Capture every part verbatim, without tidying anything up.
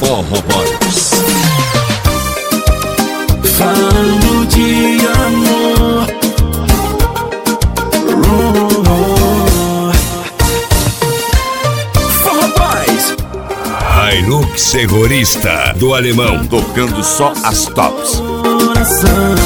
Forró Boys. Falando de amor, oh, oh. Forró Boys. Hilux Segurista do Alemão, Tocando só as tops. Coração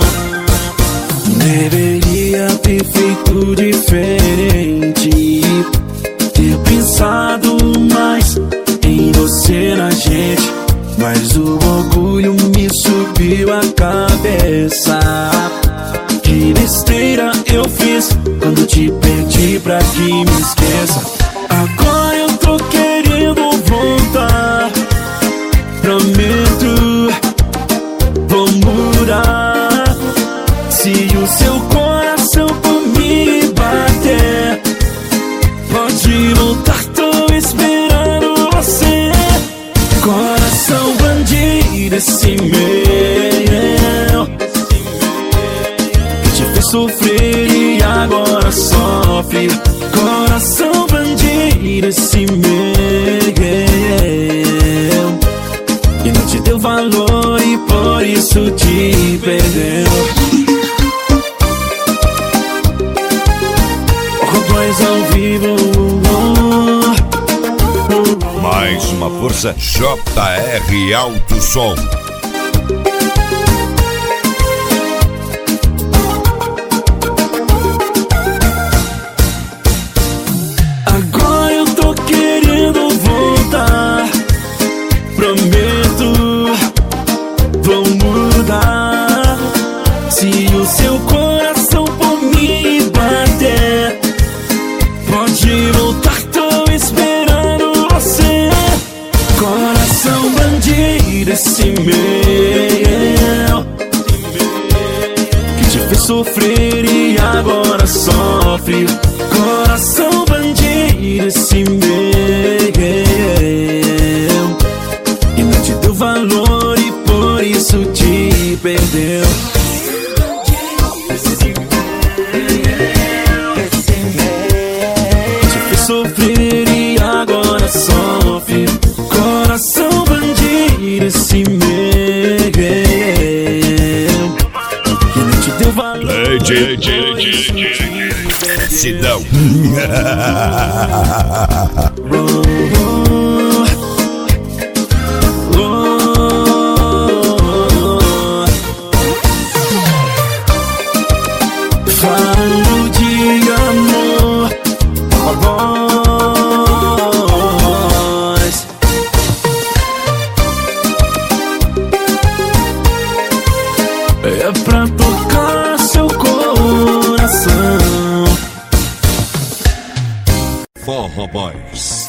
deveria ter feito diferente, ter pensado mais em você, na gente, mas o orgulho me subiu a cabeça. Que besteira eu fiz quando te pedi pra que me esqueça. Agora eu tô querendo voltar, prometo, vou mudar. Se o seu coração por mim bater, pode voltar, tô esperando você. Coração bandido esse meu, que te fez sofrer e agora sofre. Coração bandido esse meu, que não te deu valor e por isso te perdeu. Voz ao vivo, mais uma força. J R Alto Som. agora eu tô querendo voltar, prometo, vou mudar. Se o seu coração por mim bater, pode voltar, tô esperando você. Coração bandido esse meu, que te fez sofrer e agora sofre. Coração bandido esse meu, que não te deu valor e por isso te perdeu. Sofrer e agora sofre. Coração bandido esse meu, que não te deu valor. Lady, Sidão. Falando de amor, voz. É pra tocar seu coração. Forró Boys.